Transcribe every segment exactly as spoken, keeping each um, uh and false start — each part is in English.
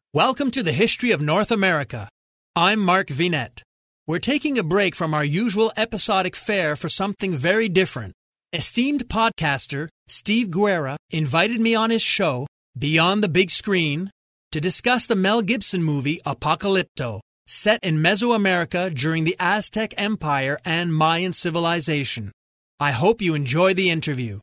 Welcome to the History of North America. I'm Mark Vinette. We're taking a break from our usual episodic fare for something very different. Esteemed podcaster Steve Guerra invited me on his show, Beyond the Big Screen, to discuss the Mel Gibson movie Apocalypto, set in Mesoamerica during the Aztec Empire and Mayan civilization. I hope you enjoy the interview.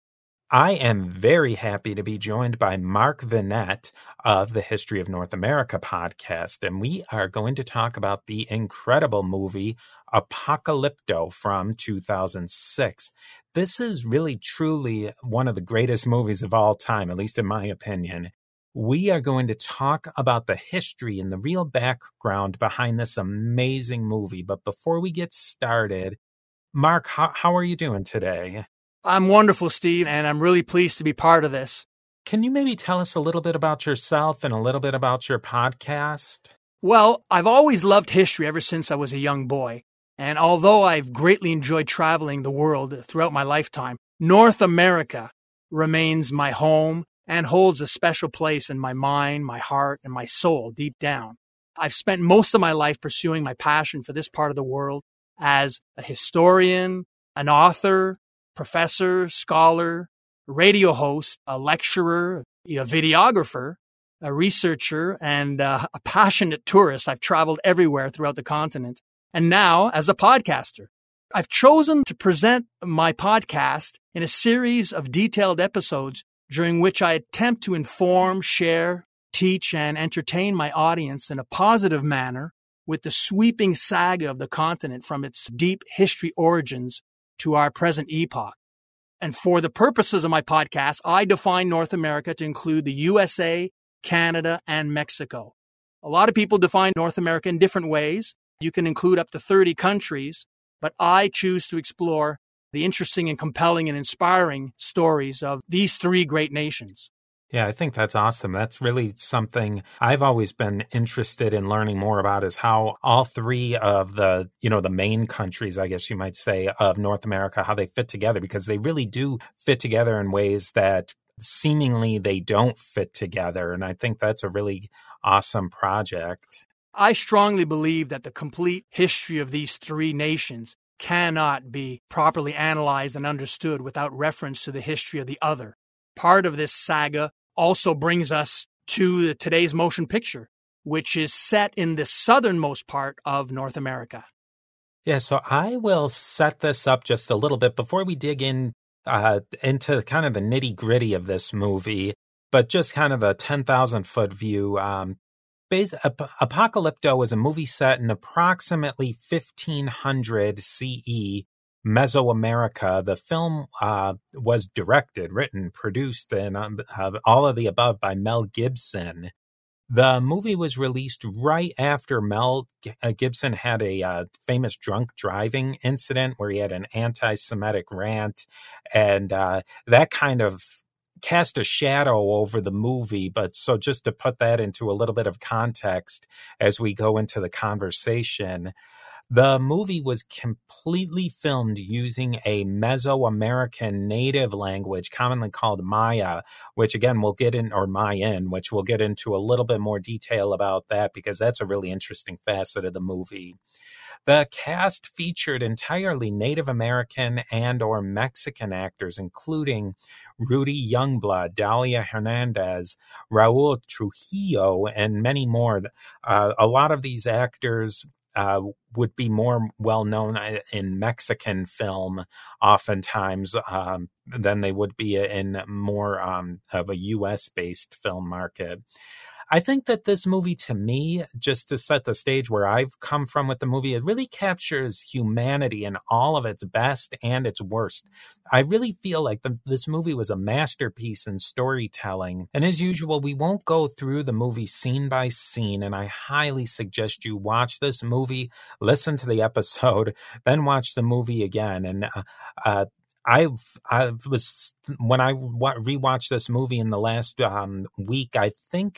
I am very happy to be joined by Mark Vinette of the History of North America podcast, and we are going to talk about the incredible movie Apocalypto from two thousand six. This is really truly one of the greatest movies of all time, at least in my opinion. We are going to talk about the history and the real background behind this amazing movie. But before we get started, Mark, how, how are you doing today? I'm wonderful, Steve, and I'm really pleased to be part of this. Can you maybe tell us a little bit about yourself and a little bit about your podcast? Well, I've always loved history ever since I was a young boy. And although I've greatly enjoyed traveling the world throughout my lifetime, North America remains my home and holds a special place in my mind, my heart, and my soul deep down. I've spent most of my life pursuing my passion for this part of the world as a historian, an author, professor, scholar, radio host, a lecturer, a videographer, a researcher, and uh, a passionate tourist. I've traveled everywhere throughout the continent. And now, as a podcaster, I've chosen to present my podcast in a series of detailed episodes during which I attempt to inform, share, teach, and entertain my audience in a positive manner with the sweeping saga of the continent from its deep history origins to our present epoch. And for the purposes of my podcast, I define North America to include the U S A, Canada, and Mexico. A lot of people define North America in different ways. You can include up to thirty countries, but I choose to explore the interesting and compelling and inspiring stories of these three great nations. Yeah, I think that's awesome. That's really something I've always been interested in learning more about, is how all three of the, you know, the main countries, I guess you might say, of North America, how they fit together, because they really do fit together in ways that seemingly they don't fit together. And I think that's a really awesome project. I strongly believe that the complete history of these three nations cannot be properly analyzed and understood without reference to the history of the other. Part of this saga also brings us to the, today's motion picture, which is set in the southernmost part of North America. Yeah, so I will set this up just a little bit before we dig in uh, into kind of the nitty gritty of this movie, but just kind of a ten thousand foot view. Um, Bas- Ap- Apocalypto is a movie set in approximately fifteen hundred C E Mesoamerica. The film uh, was directed, written, produced, and um, uh, all of the above by Mel Gibson. The movie was released right after Mel G- uh, Gibson had a uh, famous drunk driving incident where he had an anti-Semitic rant, and uh, that kind of cast a shadow over the movie. But so just to put that into a little bit of context as we go into the conversation, the movie was completely filmed using a Mesoamerican native language commonly called Maya, which again we'll get in, or Mayan, which we'll get into a little bit more detail about that, because that's a really interesting facet of the movie. The cast featured entirely Native American and or Mexican actors, including Rudy Youngblood, Dalia Hernandez, Raul Trujillo, and many more. Uh, a lot of these actors uh, would be more well-known in Mexican film oftentimes um, than they would be in more um, of a U S-based film market. I think that this movie, to me, just to set the stage where I've come from with the movie, it really captures humanity in all of its best and its worst. I really feel like the, this movie was a masterpiece in storytelling. And as usual, we won't go through the movie scene by scene, and I highly suggest you watch this movie, listen to the episode, then watch the movie again. And uh, uh, I've, I was, when I rewatched this movie in the last um, week, I think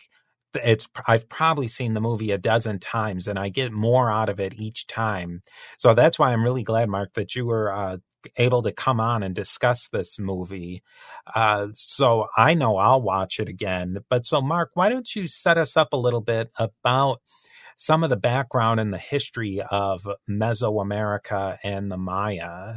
it's I've probably seen the movie a dozen times, and I get more out of it each time. So that's why I'm really glad, Mark, that you were uh, able to come on and discuss this movie. Uh, so I know I'll watch it again. But so, Mark, why don't you set us up a little bit about some of the background and the history of Mesoamerica and the Maya?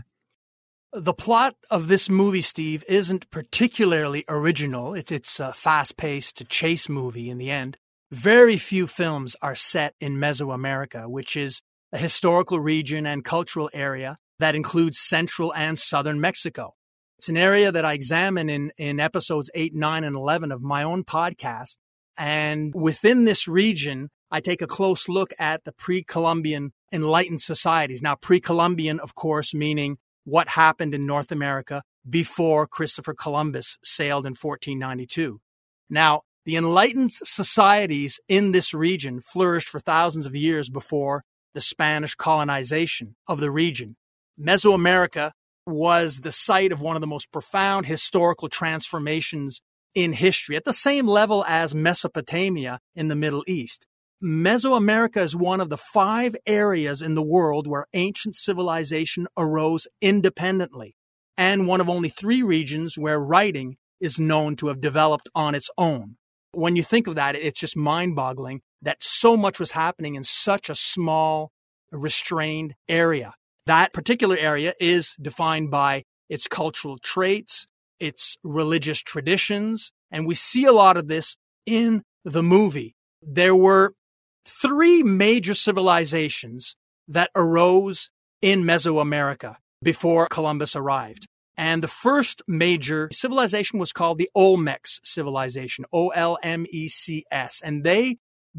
The plot of this movie, Steve, isn't particularly original. It's it's a fast-paced chase movie in the end. Very few films are set in Mesoamerica, which is a historical region and cultural area that includes central and southern Mexico. It's an area that I examine in, in episodes eight, nine, and eleven of my own podcast. And within this region, I take a close look at the pre-Columbian enlightened societies. Now, pre-Columbian, of course, meaning what happened in North America before Christopher Columbus sailed in fourteen ninety-two. Now, the enlightened societies in this region flourished for thousands of years before the Spanish colonization of the region. Mesoamerica was the site of one of the most profound historical transformations in history, at the same level as Mesopotamia in the Middle East. Mesoamerica is one of the five areas in the world where ancient civilization arose independently, and one of only three regions where writing is known to have developed on its own. When you think of that, it's just mind-boggling that so much was happening in such a small, restrained area. That particular area is defined by its cultural traits, its religious traditions, and we see a lot of this in the movie. There were three major civilizations that arose in Mesoamerica before Columbus arrived. And the first major civilization was called the Olmecs civilization, O L M E C S. And they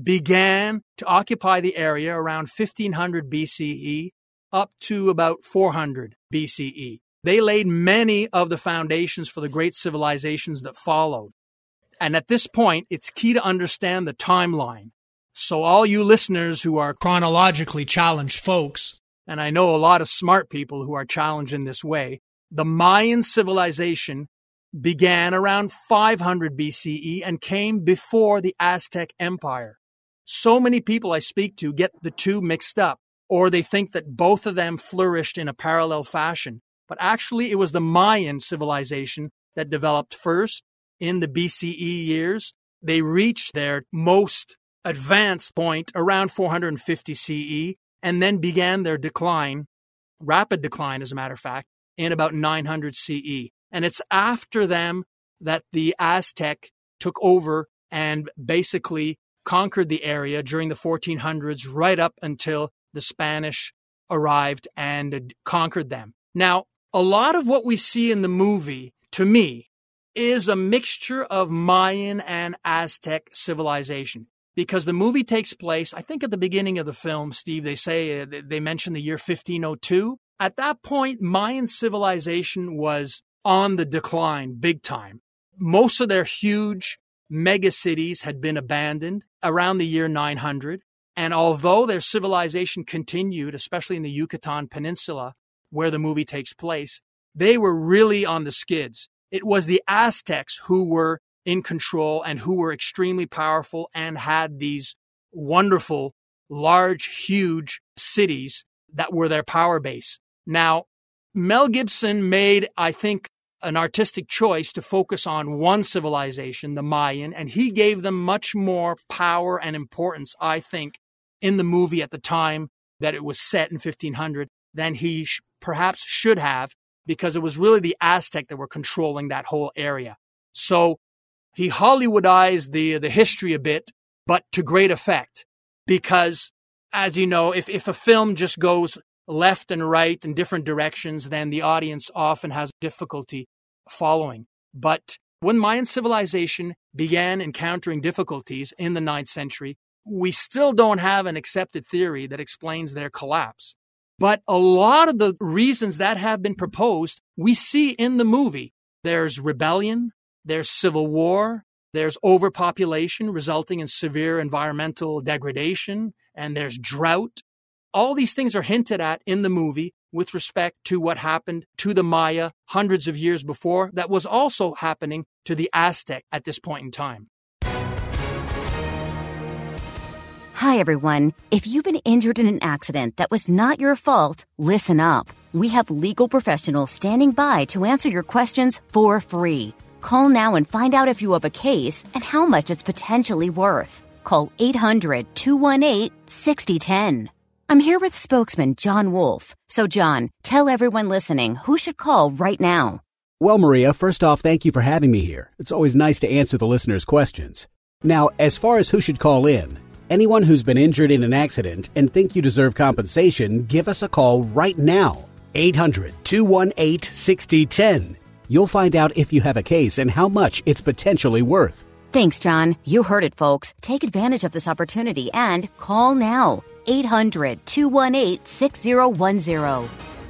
began to occupy the area around fifteen hundred B C E up to about four hundred B C E. They laid many of the foundations for the great civilizations that followed. And at this point, it's key to understand the timeline. So all you listeners who are chronologically challenged folks, and I know a lot of smart people who are challenged in this way, the Mayan civilization began around five hundred B C E and came before the Aztec Empire. So many people I speak to get the two mixed up, or they think that both of them flourished in a parallel fashion. But actually, it was the Mayan civilization that developed first in the B C E years. They reached their most advanced point around four hundred fifty C E and then began their decline, rapid decline as a matter of fact, in about nine hundred C E. And it's after them that the Aztec took over and basically conquered the area during the fourteen hundreds right up until the Spanish arrived and conquered them. Now, a lot of what we see in the movie, to me, is a mixture of Mayan and Aztec civilization. Because the movie takes place, I think at the beginning of the film, Steve, they say, uh, they mention the year fifteen oh two. At that point, Mayan civilization was on the decline big time. Most of their huge mega cities had been abandoned around the year nine hundred. And although their civilization continued, especially in the Yucatan Peninsula, where the movie takes place, they were really on the skids. It was the Aztecs who were in control and who were extremely powerful and had these wonderful, large, huge cities that were their power base. Now, Mel Gibson made, I think, an artistic choice to focus on one civilization, the Mayan, and he gave them much more power and importance, I think, in the movie at the time that it was set in fifteen hundred than he sh- perhaps should have, because it was really the Aztec that were controlling that whole area. So he Hollywoodized the, the history a bit, but to great effect, because, as you know, if, if a film just goes left and right in different directions, then the audience often has difficulty following. But when Mayan civilization began encountering difficulties in the ninth century, we still don't have an accepted theory that explains their collapse. But a lot of the reasons that have been proposed, we see in the movie. There's rebellion, there's civil war, there's overpopulation resulting in severe environmental degradation, and there's drought. All these things are hinted at in the movie with respect to what happened to the Maya hundreds of years before that was also happening to the Aztec at this point in time. Hi, everyone. If you've been injured in an accident that was not your fault, listen up. We have legal professionals standing by to answer your questions for free. Call now and find out if you have a case and how much it's potentially worth. Call eight hundred, two one eight, six zero one zero. I'm here with spokesman John Wolf. So, John, tell everyone listening who should call right now. Well, Maria, first off, thank you for having me here. It's always nice to answer the listeners' questions. Now, as far as who should call in, anyone who's been injured in an accident and think you deserve compensation, give us a call right now. eight hundred, two one eight, six zero one zero. You'll find out if you have a case and how much it's potentially worth. Thanks, John. You heard it, folks. Take advantage of this opportunity and call now. eight hundred, two one eight, six zero one zero.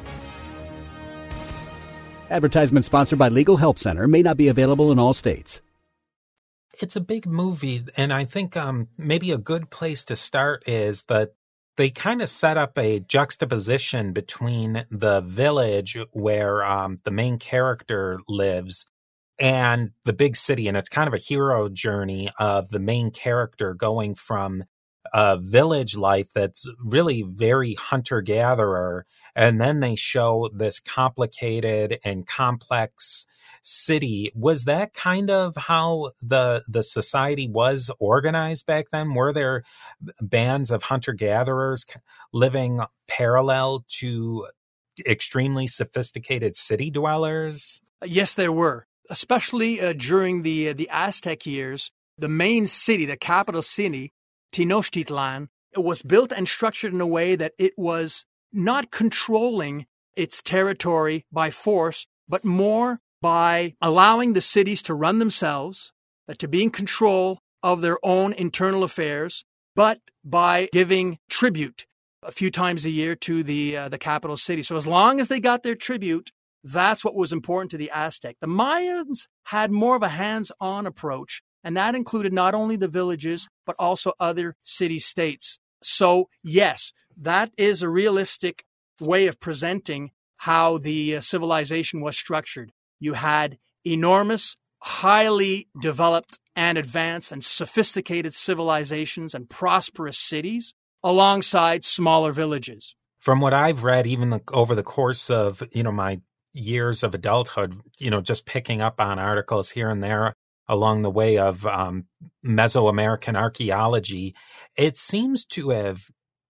Advertisement sponsored by Legal Help Center. May not be available in all states. It's a big movie, and I think um, maybe a good place to start is that they kind of set up a juxtaposition between the village where um, the main character lives and the big city. And it's kind of a hero journey of the main character going from a village life that's really very hunter-gatherer. And then they show this complicated and complex city. Was that kind of how the the society was organized back then? Were there bands of hunter-gatherers living parallel to extremely sophisticated city dwellers? Yes, there were, especially uh, during the uh, the Aztec years. The main city, the capital city, Tenochtitlan, it was built and structured in a way that it was not controlling its territory by force, but more by allowing the cities to run themselves, uh, to be in control of their own internal affairs, but by giving tribute a few times a year to the uh, the capital city. So as long as they got their tribute, that's what was important to the Aztec. The Mayans had more of a hands-on approach, and that included not only the villages, but also other city-states. So yes, that is a realistic way of presenting how the uh, civilization was structured. You had enormous, highly developed and advanced and sophisticated civilizations and prosperous cities alongside smaller villages. From what I've read, even the, over the course of, you know, my years of adulthood, you know, just picking up on articles here and there along the way of um, Mesoamerican archaeology, it seems to have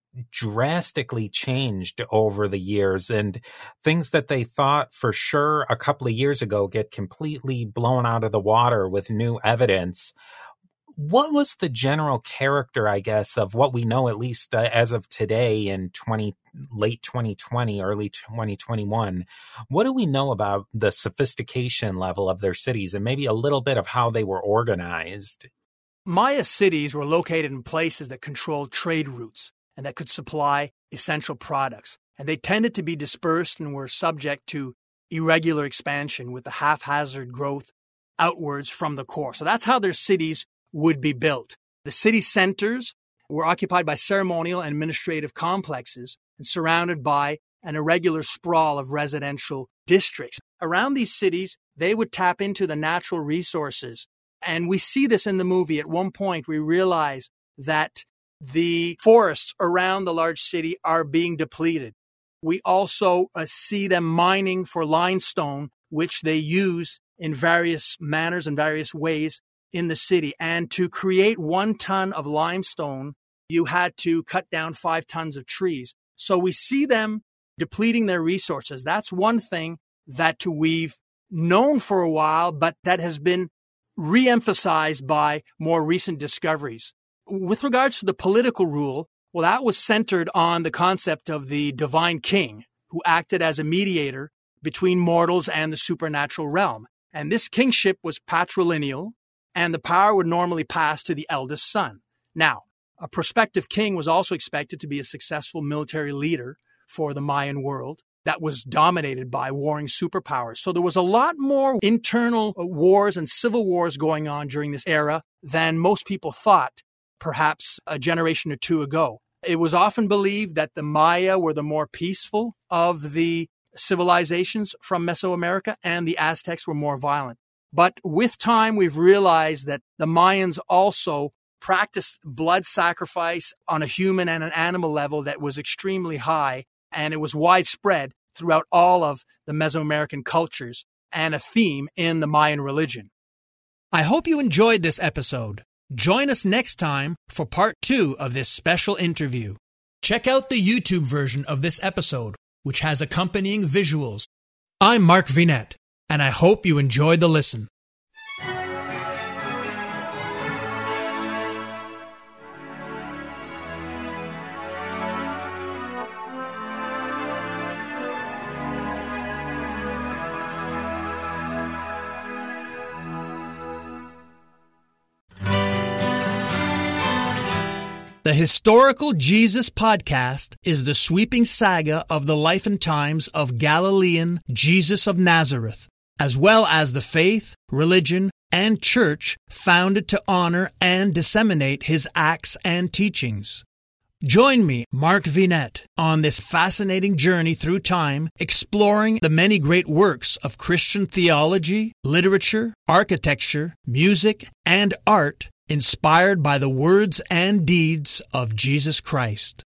drastically changed over the years, and things that they thought for sure a couple of years ago get completely blown out of the water with new evidence. What was the general character, I guess, of what we know, at least uh, as of today in twenty late twenty twenty, early twenty twenty-one? What do we know about the sophistication level of their cities and maybe a little bit of how they were organized? Maya cities were located in places that controlled trade routes and that could supply essential products. And they tended to be dispersed and were subject to irregular expansion with the haphazard growth outwards from the core. So that's how their cities would be built. The city centers were occupied by ceremonial and administrative complexes and surrounded by an irregular sprawl of residential districts. Around these cities, they would tap into the natural resources. And we see this in the movie. At one point, we realize that the forests around the large city are being depleted. We also uh, see them mining for limestone, which they use in various manners and various ways in the city. And to create one ton of limestone, you had to cut down five tons of trees. So we see them depleting their resources. That's one thing that we've known for a while, but that has been re-emphasized by more recent discoveries. With regards to the political rule, well, that was centered on the concept of the divine king, who acted as a mediator between mortals and the supernatural realm. And this kingship was patrilineal, and the power would normally pass to the eldest son. Now, a prospective king was also expected to be a successful military leader for the Mayan world that was dominated by warring superpowers. So there was a lot more internal wars and civil wars going on during this era than most people thought, perhaps a generation or two ago. It was often believed that the Maya were the more peaceful of the civilizations from Mesoamerica, and the Aztecs were more violent. But with time, we've realized that the Mayans also practiced blood sacrifice on a human and an animal level that was extremely high, and it was widespread throughout all of the Mesoamerican cultures and a theme in the Mayan religion. I hope you enjoyed this episode. Join us next time for part two of this special interview. Check out the YouTube version of this episode, which has accompanying visuals. I'm Mark Vinette, and I hope you enjoyed the listen. The Historical Jesus Podcast is the sweeping saga of the life and times of Galilean Jesus of Nazareth, as well as the faith, religion, and church founded to honor and disseminate his acts and teachings. Join me, Mark Vinette, on this fascinating journey through time, exploring the many great works of Christian theology, literature, architecture, music, and art inspired by the words and deeds of Jesus Christ.